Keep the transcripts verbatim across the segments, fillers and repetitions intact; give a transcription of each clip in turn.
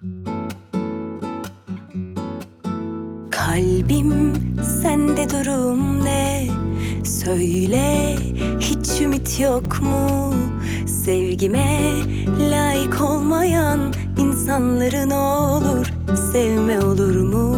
Kalbim, sende durum ne? Söyle, hiç ümit yok mu? Sevgime layık olmayan insanları ne olur sevme, olur mu?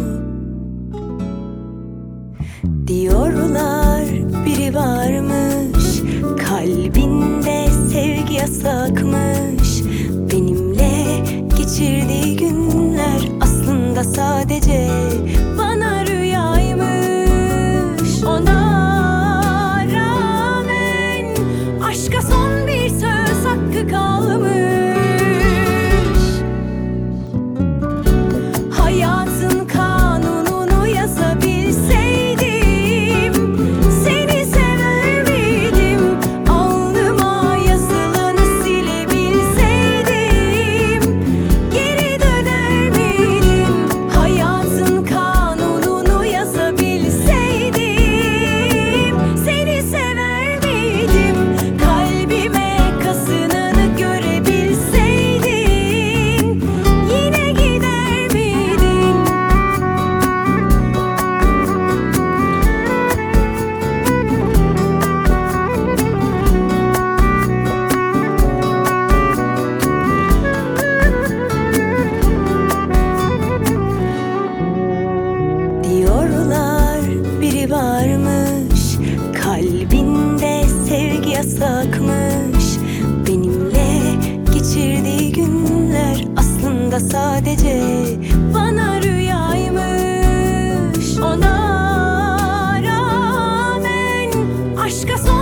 Diyorlar biri varmış, kalbinde sevgi yasakmış. Benimle geçirdiği günler aslında sadece bana rüyaymış. Ona rağmen aşka son bir söz hakkı kalmış. Hayatın kanununu yazabilseydim, seni sever miydim? Alnıma yazılanı silebilseydim, geri döner miydim? Hayatın kanununu yazabilseydim, seni sever miydim? Kalbime kazınanı görebilseydin, yine gider miydin? Diyorlar biri varmış, kalbinde sevgi yasakmış. Benimle geçirdiği günler aslında sadece bana rüyaymış. Ona rağmen aşka son